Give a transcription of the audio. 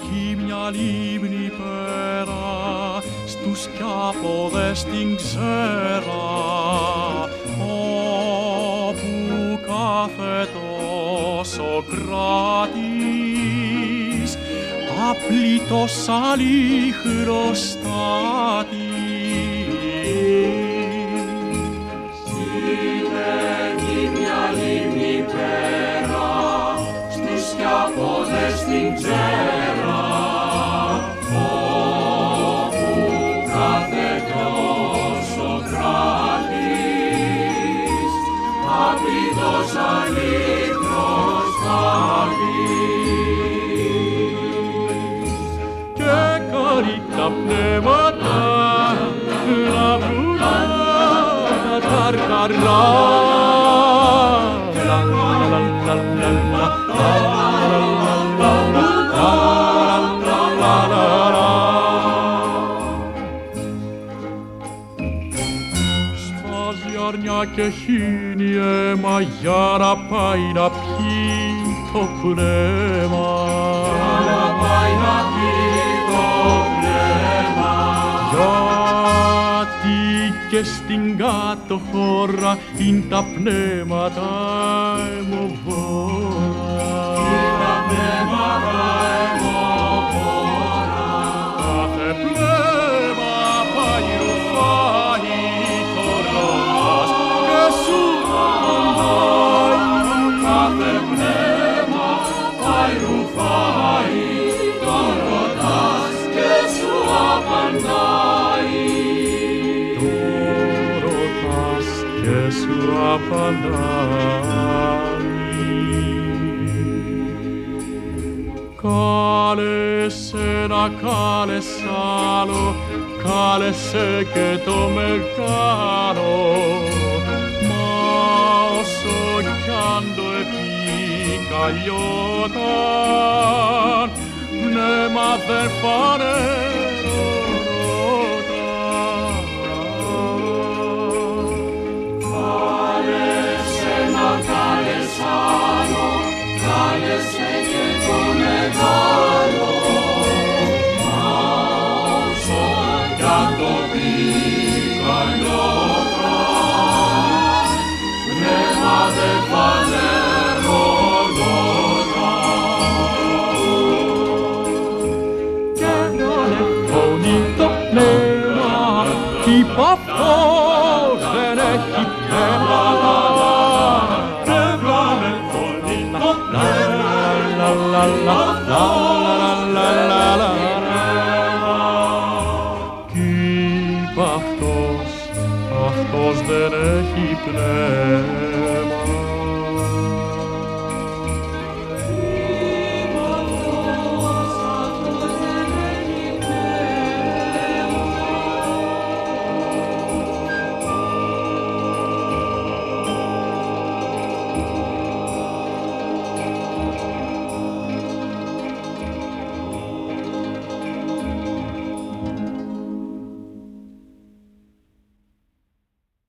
εκεί μια λίμνη πέρα, στους Κιάπωδες την ξέρα, όπου κάθετο Σοκράτης, απλήτως αλήχρωστάτης. Είναι εκεί μια λίμνη πέρα, στους Κιάπωδες την ξέρα, όπου κάθετο Σοκράτης, απλήτως αλήχρωστάτης. Και καρύτα πνεύματα να βουλά τα καρκαρά. Σφάζει αρνιά και χύνει αίμα για να πάει να πιει το πνεύμα. Για να πάει να πιει το πνεύμα. Γιατί και στην κάτω χώρα είναι τα πνεύματα αιμοβόρα. Είναι τα πνεύματα αιμοβόρα. Κάθε πνεύμα πάει ρουφάει το ρώτας και σου απαντάει. Κάθε πνεύμα πάει ρουφάει το ρώτας και σου απαντάει. Και σου απαντάει. Κάλεσε να κάλεσε άλλο, κάλεσε και το μεγάλο, μα όσο κι αν το επικαλιόταν, πνεύμα δεν φανερώταν. Κάλεσε άλλο, κάλεσε και το μεγάλο, μα όσο κι αν το πικαλιόταν, πνεύμα δεν φανερώταν. Και ανεφώνει το πνεύμα, είπα αυτός δεν έχει πνεύματα. Κι είπα αυτός δεν έχει πνεύμα.